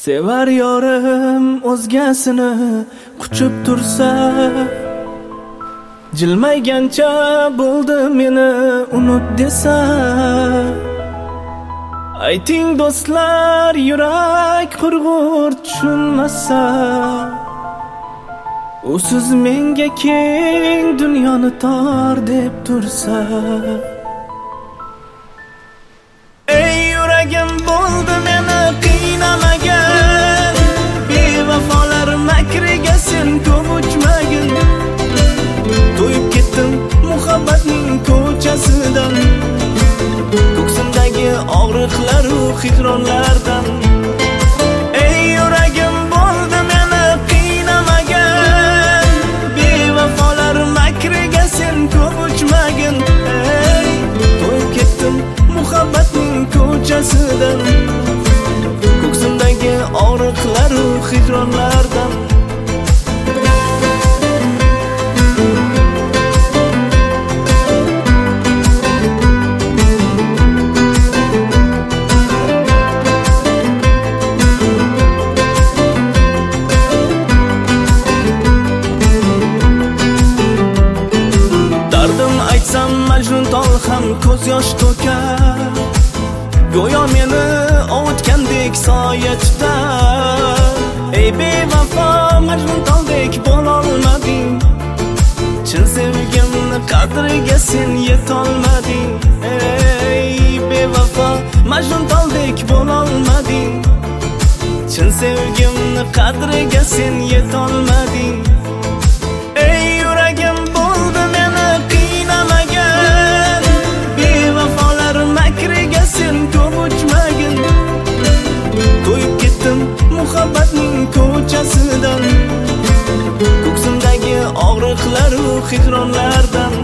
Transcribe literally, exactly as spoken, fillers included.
Sevar yorim o'zgasini quchib tursa, jilmaygancha bo'ldi meni unut desa. Ayting do'stlar, yurak qurg'ur tushunmasa, usiz menga keng dunyoni tor deb tursa. Ey yuragim, bo'ldi meni qiynamagan, bevafolar makriga sen ko'p uchmagin. To'yib ketdim muhabbatning ko'chasidan, ko'ksimdagi og'riqlar u hijronlardan. Ey yuragim, bo'ldi meni qiynamagan, bevafolar makriga sen ko'p uchmagin. Ey, to'yib ketdim muhabbatning ko'chasidan, ko'ksimdagi og'riqlar u hijronlardan. Majnun tol ham ko'z yosh to'kar, go'yo meni ovutgandek soya tutar. Ey bevafo, majnun toldek bo'lolmading, chin sevgimni qadriga sen yetolmading. Ey bevafo, majnun toldek bo'lolmading, chin sevgimni qadriga sen yetolmading. Ey yuragim, bo'ldi meni qiynamagan, bevafolar makriga sen ko'p uchmagin. To'yib ketdim muhabbatning ko'chasidan, ko'ksimdagi og'riqlar u hijronlardan.